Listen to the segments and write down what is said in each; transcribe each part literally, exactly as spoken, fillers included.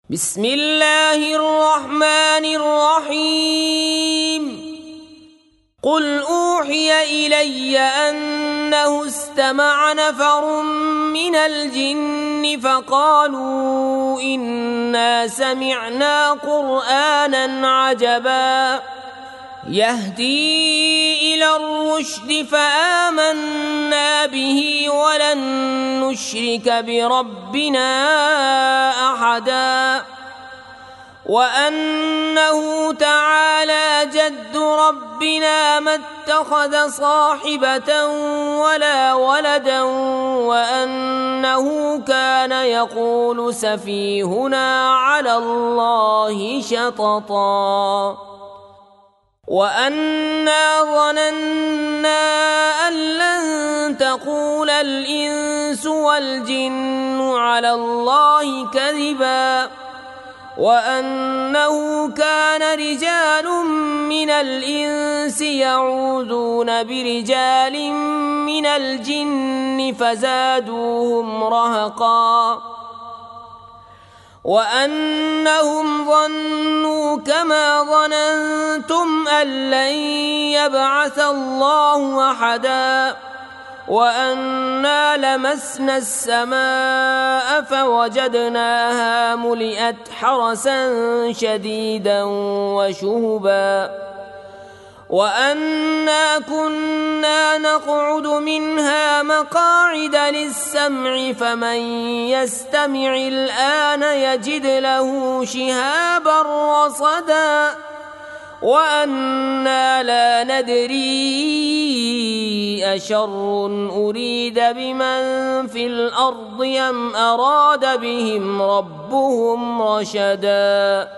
بسم الله الرحمن الرحيم قل أوحي إلي أنه استمع نفر من الجن فقالوا إنا سمعنا قرآنا عجبا يهدي إلى الرشد فآمنا به ولن نشرك بربنا أحدا وأنه تعالى جد ربنا ما اتخذ صاحبة ولا ولدا وأنه كان يقول سفيهنا على الله شططا وأنا ظننا أن لن تقول الإنس والجن على الله كذبا وأنه كان رجال من الإنس يعوذون برجال من الجن فزادوهم رهقا وأنهم ظنوا كما ظننتم أن لن يبعث الله أحدا وأنا لمسنا السماء فوجدناها ملئت حرسا شديدا وشهبا وأنا كنا نقعد منها مقاعد للسمع فمن يستمع الآن يجد له شهابا رصدا وأنا لا ندري أشر أريد بمن في الأرض أم أراد بهم ربهم رشدا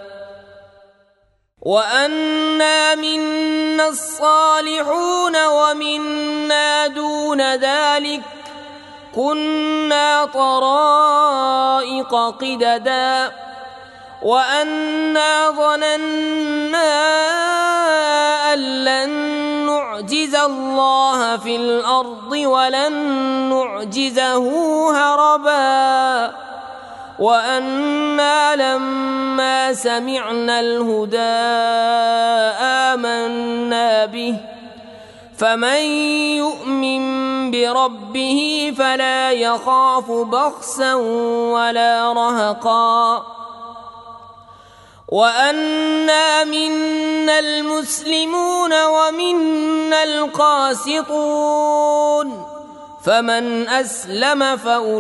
وأنا منا الصالحون ومنا دون ذلك كنا طرائق قددا وأنا ظننا أن لن نعجز الله في الأرض ولن نعجزه هربا وأنا لما سمعنا الهدى آمنا به فمن يؤمن بربه فلا يخاف بخسا ولا رهقا وأنا منا المسلمون ومنا القاسطون فمن أسلم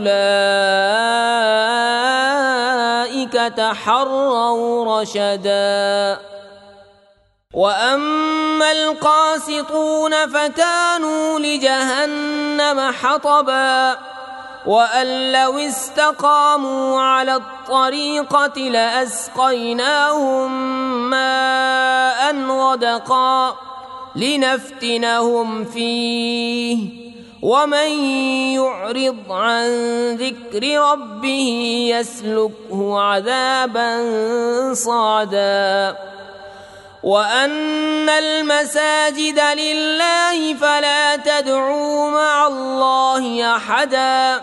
فأولئك تحروا رشدا وأما القاسطون فكانوا لجهنم حطبا وأن لو استقاموا على الطريقة لأسقيناهم ماء غدقا لنفتنهم فيه ومن يعرض عن ذكر ربه يسلكه عذابا صعدا وأن المساجد لله فلا تدعوا مع الله أحدا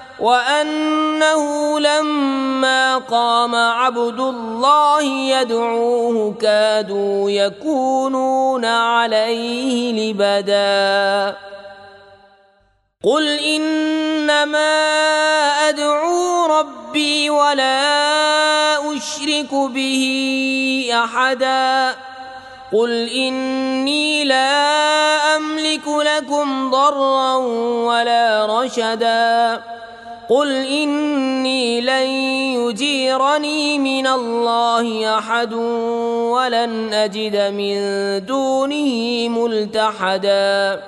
وأنه لما قام عبد الله يدعوه كادوا يكونون عليه لبدا قل إنما أدعو ربي ولا أشرك به أحدا قل إني لا أملك لكم ضرا ولا رشدا قل إني لن يجيرني من الله أحد ولن أجد من دونه ملتحدا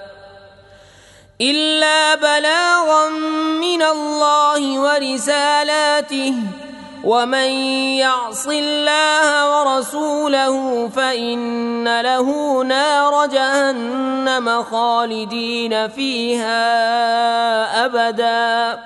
إلا بلاغا من الله ورسالاته ومن يعص الله ورسوله فإن له نار جهنم خالدين فيها أبدا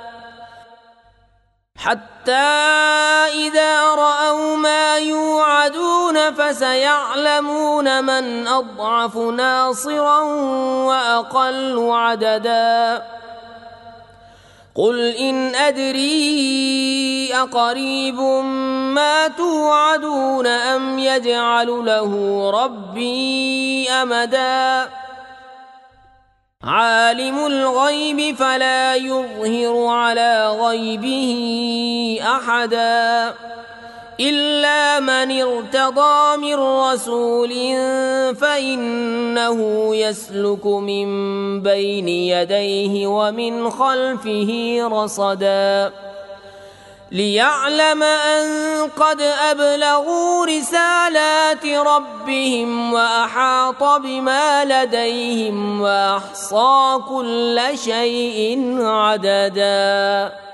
حتى إذا رأوا ما يوعدون فسيعلمون من أضعف ناصرا وأقل عددا قل إن أدري أقريب ما توعدون أم يجعل له ربي أمدا عالم الغيب فلا يظهر على غيبه أحدا إلا من ارتضى من رسول فإنه يسلك من بين يديه ومن خلفه رصدا ليعلم أن قد أبلغوا رسالات ربهم وأحاط بما لديهم وأحصى كل شيء عددا.